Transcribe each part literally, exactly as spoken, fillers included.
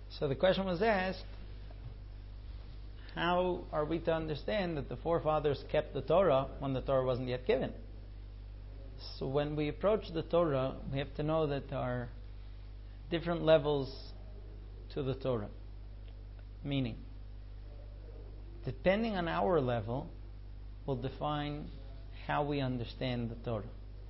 So the question was asked, how are we to understand that the forefathers kept the Torah when the Torah wasn't yet given? So when we approach the Torah, we have to know that there are different levels to the Torah. Meaning, depending on our level, will define how we understand the Torah.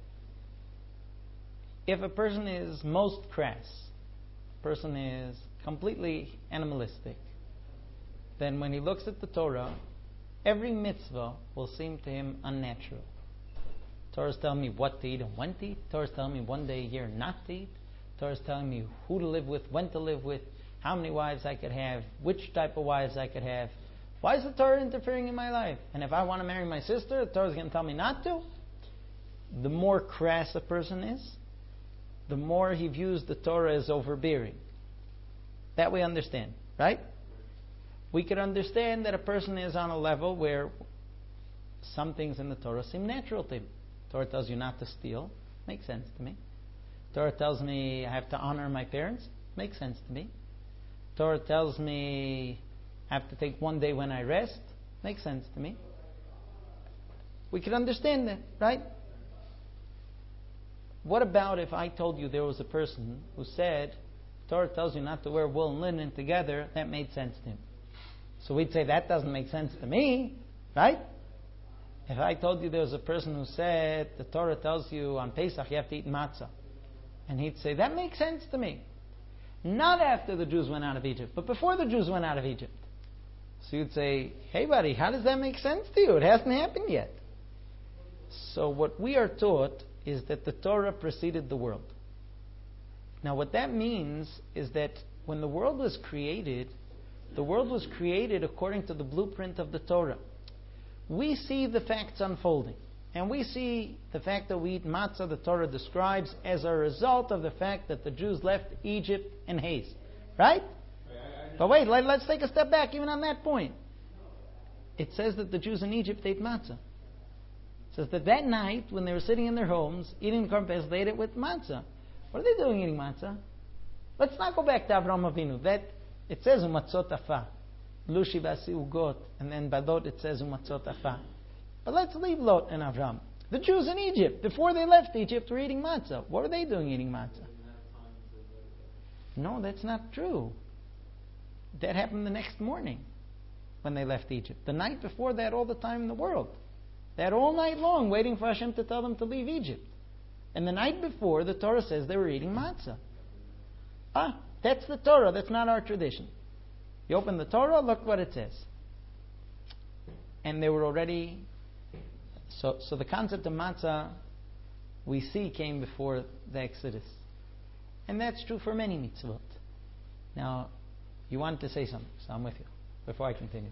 If a person is most crass, a person is completely animalistic, then when he looks at the Torah, every mitzvah will seem to him unnatural. Torah's telling me what to eat and when to eat. Torah's telling me one day a year not to eat. Torah's telling me who to live with, when to live with, how many wives I could have, which type of wives I could have. Why is the Torah interfering in my life? And if I want to marry my sister, the Torah's going to tell me not to? The more crass a person is, the more he views the Torah as overbearing. That we understand, right? We could understand that a person is on a level where some things in the Torah seem natural to him. Torah tells you not to steal. Makes sense to me. Torah tells me I have to honor my parents. Makes sense to me. Torah tells me I have to take one day when I rest. Makes sense to me. We can understand that, right? What about if I told you there was a person who said Torah tells you not to wear wool and linen together? That made sense to him. So we'd say that doesn't make sense to me, right? If I told you there was a person who said the Torah tells you on Pesach you have to eat matzah, and he'd say that makes sense to me. Not after the Jews went out of Egypt, but before the Jews went out of Egypt. So you'd say, hey buddy, how does that make sense to you? It hasn't happened yet. So what we are taught is that the Torah preceded the world. Now what that means is that when the world was created, the world was created according to the blueprint of the Torah. We see the facts unfolding. And we see the fact that we eat matzah, the Torah describes, as a result of the fact that the Jews left Egypt in haste. Right? But wait, let, let's take a step back even on that point. It says that the Jews in Egypt ate matzah. It says that that night, when they were sitting in their homes, eating the Korban Pesach, they ate it with matzah. What are they doing eating matzah? Let's not go back to Avraham Avinu. That, it says, umatzot afa. Lushi vasi ugot. And then badot it says, umatzot afa. But let's leave Lot and Avram. The Jews in Egypt, before they left Egypt, were eating matzah. What were they doing eating matzah? No, that's not true. That happened the next morning when they left Egypt. The night before, they had all the time in the world. They had all night long waiting for Hashem to tell them to leave Egypt. And the night before, the Torah says they were eating matzah. Ah, that's the Torah. That's not our tradition. You open the Torah, look what it says. And they were already... So, so the concept of matzah, we see, came before the Exodus. And that's true for many mitzvot. Now, you wanted to say something, so I'm with you, before I continue.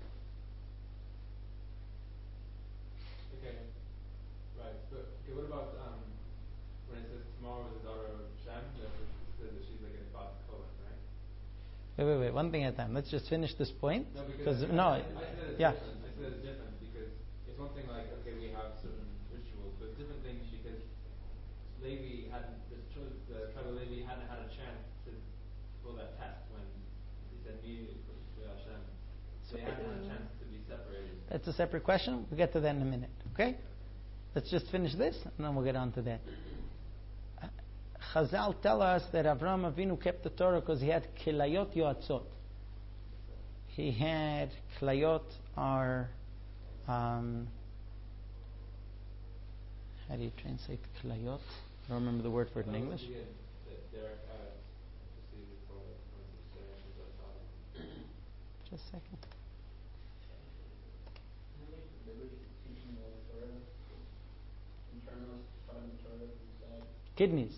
Okay. Right. So, okay, what about um, when it says tomorrow is the daughter of Shem, that it says that she's like a Bat Kohen, right? Wait, wait, wait, one thing at a time. Let's just finish this point. No, because I, no, I, I said it's yeah. different. I said it's different because it's one thing like, okay, we have certain rituals, but different things because Levi hadn't, the tribe of Levi hadn't had a chance to pull that test when he said me with Hashem. So they hadn't had a chance to be separated. That's a separate question. We'll get to that in a minute. Okay? Let's just finish this, and then we'll get on to that. Chazal tell us that Avraham Avinu kept the Torah because he had kilayot yoatzot. He had kilayot are um, how do you translate kilayot? I don't remember the word for it in English. Just a second. Kidneys.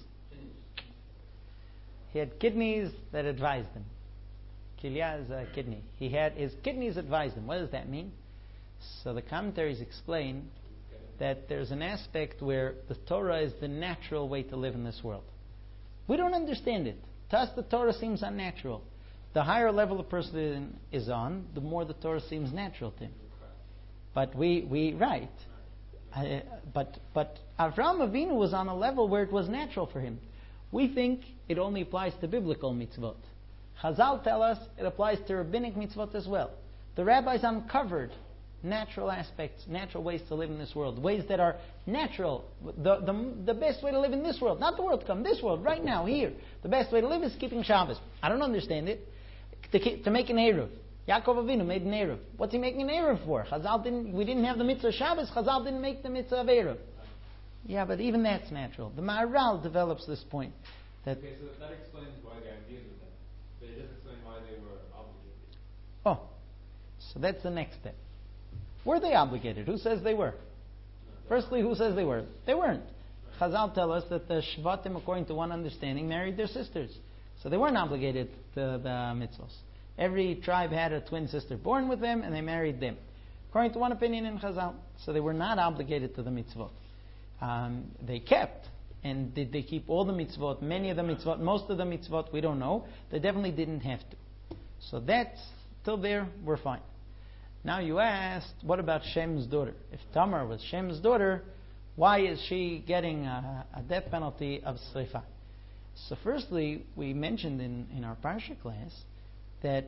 He had kidneys that advised him. Kilya is a kidney. He had his kidneys advised him. What does that mean? So the commentaries explain that there's an aspect where the Torah is the natural way to live in this world. We don't understand it. To us, the Torah seems unnatural. The higher level a person is on, the more the Torah seems natural to him. But we, we right. Uh, but but Avraham Avinu was on a level where it was natural for him. We think it only applies to biblical mitzvot. Chazal tell us it applies to rabbinic mitzvot as well. The rabbis uncovered natural aspects, natural ways to live in this world, ways that are natural. The, the, the best way to live in this world, not the world to come, this world, right now, here. The best way to live is keeping Shabbos. I don't understand it. To, keep, to make an Eruv. Yaakov Avinu made an Eruv. What's he making an Eruv for? Chazal didn't, we didn't have the mitzvah of Shabbos, Chazal didn't make the mitzvah of Eruv. Yeah, but even that's natural. The Maharal develops this point. That okay, so that explains why they agreed with them. But it doesn't explain why they were obligated. Oh, so that's the next step. Were they obligated? Who says they were? Firstly, who says they were? They weren't. Chazal tell us that the Shvatim, according to one understanding, married their sisters. So they weren't obligated to the mitzvos. Every tribe had a twin sister born with them, and they married them. According to one opinion in Chazal. So they were not obligated to the mitzvot. Um, they kept. And did they keep all the mitzvot? Many of the mitzvot, most of the mitzvot, we don't know. They definitely didn't have to. So that's, till there, we're fine. Now you asked, what about Shem's daughter? If Tamar was Shem's daughter, why is she getting a, a death penalty of Srifa? So firstly, we mentioned in, in our Parsha class that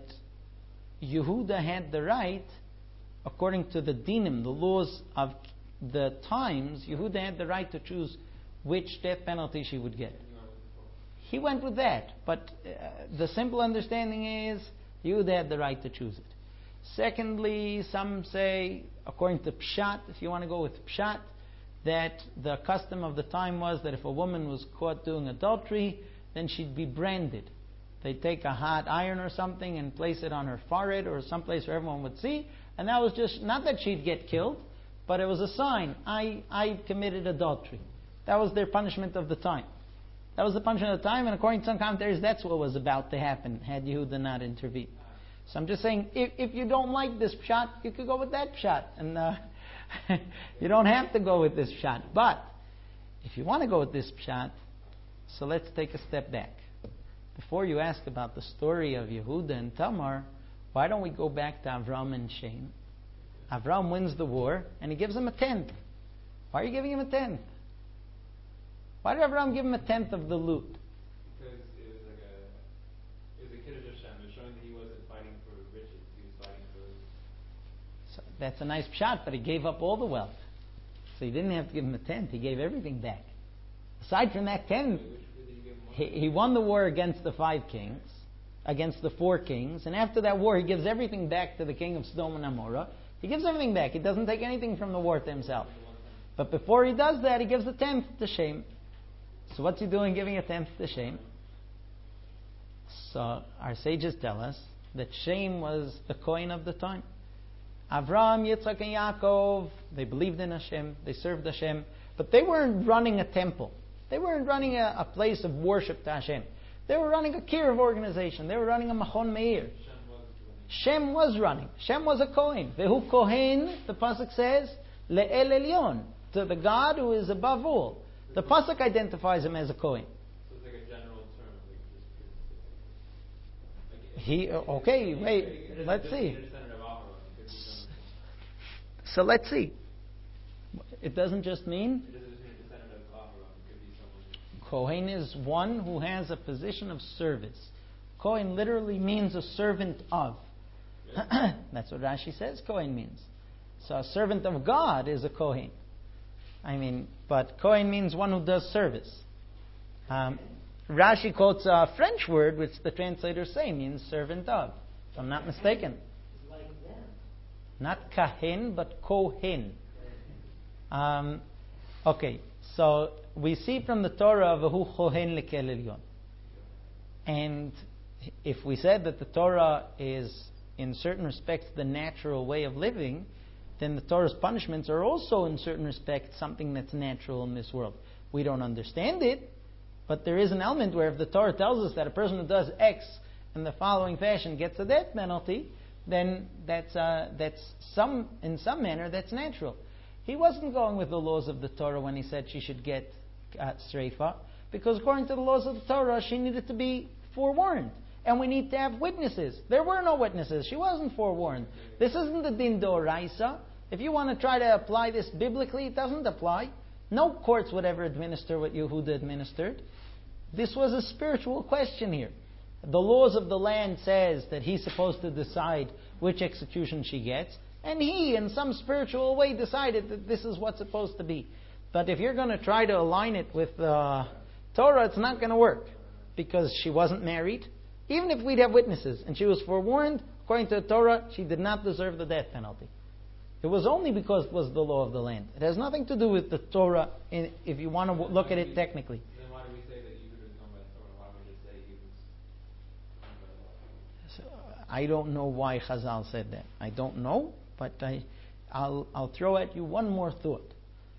Yehuda had the right, according to the dinim, the laws of the times, Yehuda had the right to choose which death penalty she would get. He went with that, but uh, the simple understanding is Yehuda had the right to choose it. Secondly, some say, according to Pshat, if you want to go with Pshat, that the custom of the time was that if a woman was caught doing adultery, then she'd be branded. They'd take a hot iron or something and place it on her forehead or someplace where everyone would see, and that was just, not that she'd get killed, but it was a sign, I, I committed adultery. That was their punishment of the time. That was the punishment of the time, and according to some commentaries, that's what was about to happen had Yehuda not intervened. So I'm just saying, if, if you don't like this pshat, you could go with that pshat. And uh, you don't have to go with this pshat. But if you want to go with this pshat, so let's take a step back. Before you ask about the story of Yehuda and Tamar, why don't we go back to Avram and Shem? Avram wins the war, and he gives him a tenth. Why are you giving him a tenth? Why did Avram give him a tenth of the loot? Because it was like a, it was a Kiddush Hashem. It was showing that he wasn't fighting for riches. He was fighting for... So that's a nice shot, but he gave up all the wealth. So he didn't have to give him a tenth. He gave everything back. Aside from that tenth, he, he won the war against the five kings, against the four kings, and after that war, he gives everything back to the king of Sodom and Amorah. He gives everything back. He doesn't take anything from the war to himself. But before he does that, he gives a tenth to Shem. So what's he doing giving a tenth to Shem? So our sages tell us that Shem was the Kohen of the time. Avram, Yitzchak, and Yaakov, they believed in Hashem, they served Hashem, but they weren't running a temple. They weren't running a, a place of worship to Hashem. They were running a kiruv organization. They were running a Machon Meir. Shem was running. Shem was a Kohen. Vehu Kohen, the pasuk says, Le'el Elyon, to the God who is above all. The pasuk identifies him as a Kohen. So it's like a general term. Like just, like, He okay. Wait. Let's see. So let's see. It doesn't just mean It doesn't mean descendant of Aharon. It could be someone. Kohen is one who has a position of service. Kohen literally means a servant of. That's what Rashi says Kohen means. So a servant of God is a Kohen. I mean, but Kohen means one who does service. Um, Rashi quotes a French word, which the translators say means servant of, if I'm not mistaken. Not kahen, but kohen. Um, okay, so we see from the Torah, V'hu kohen lekel elyon. And if we said that the Torah is, in certain respects, the natural way of living, then the Torah's punishments are also, in certain respects, something that's natural in this world. We don't understand it, but there is an element where if the Torah tells us that a person who does X in the following fashion gets a death penalty, then that's uh, that's some in some manner that's natural. He wasn't going with the laws of the Torah when he said she should get uh, sreifa, because according to the laws of the Torah, she needed to be forewarned. And we need to have witnesses. There were no witnesses. She wasn't forewarned. This isn't the din d'oraisa. If you want to try to apply this biblically, it doesn't apply. No courts would ever administer what Yehuda administered. This was a spiritual question here. The laws of the land says that he's supposed to decide which execution she gets, and he, in some spiritual way, decided that this is what's supposed to be. But if you're going to try to align it with uh, Torah, it's not going to work, because she wasn't married. Even if we'd have witnesses, and she was forewarned, according to the Torah, she did not deserve the death penalty. It was only because it was the law of the land. It has nothing to do with the Torah, in, if you want to w- look at it technically. Then why do we say that Yehud is known by the Torah? Why don't we just say he was known by the law? So, I don't know why Chazal said that. I don't know, but I, I'll, I'll throw at you one more thought.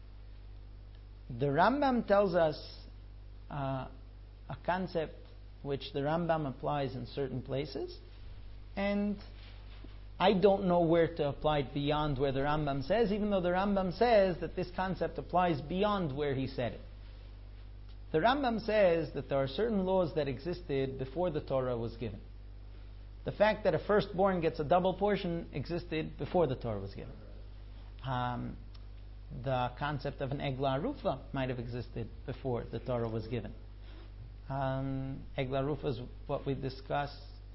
The Rambam tells us uh, a concept which the Rambam applies in certain places, and I don't know where to apply it beyond where the Rambam says, even though the Rambam says that this concept applies beyond where he said it. The Rambam says that there are certain laws that existed before the Torah was given. The fact that a firstborn gets a double portion existed before the Torah was given. Um, the concept of an Egla Rufa might have existed before the Torah was given. Um, Egla Rufa is what we discussed.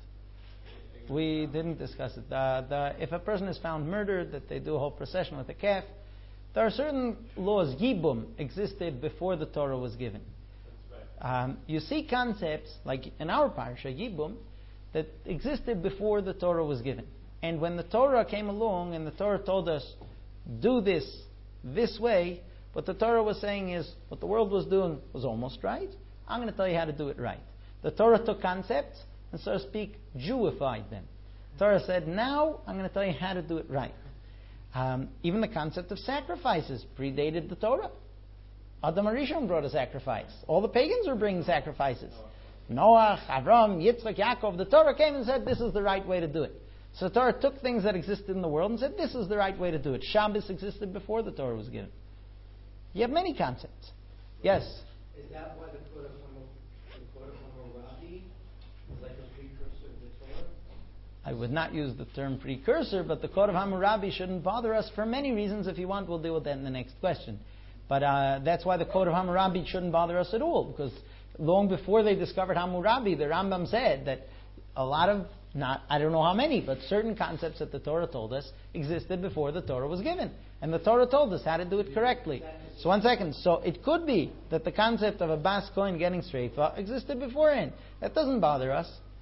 We didn't discuss it. The, the, if a person is found murdered, that they do a whole procession with a calf. There are certain laws, Yibum, existed before the Torah was given. Um, you see concepts, like in our parsha, Yibum, that existed before the Torah was given. And when the Torah came along and the Torah told us, do this this way, what the Torah was saying is, what the world was doing was almost right. I'm going to tell you how to do it right. The Torah took concepts and, so to speak, Jewified them. The Torah said, now I'm going to tell you how to do it right. Um, even the concept of sacrifices predated the Torah. Adam HaRishon brought a sacrifice. All the pagans were bringing sacrifices. Noah, Avram, Yitzchak, Yaakov. The Torah came and said, this is the right way to do it. So the Torah took things that existed in the world and said, this is the right way to do it. Shabbos existed before the Torah was given. You have many concepts. Yes? Is that why the Code of Hammurabi was like a precursor of the Torah? I would not use the term precursor, but the Code of Hammurabi shouldn't bother us for many reasons. If you want, we'll deal with that in the next question. But uh, that's why the Code of Hammurabi shouldn't bother us at all, because long before they discovered Hammurabi, the Rambam said that a lot of, not I don't know how many, but certain concepts that the Torah told us existed before the Torah was given. And the Torah told us how to do it correctly. So one second. So it could be that the concept of a Bas Kohen getting streifa existed beforehand. That doesn't bother us.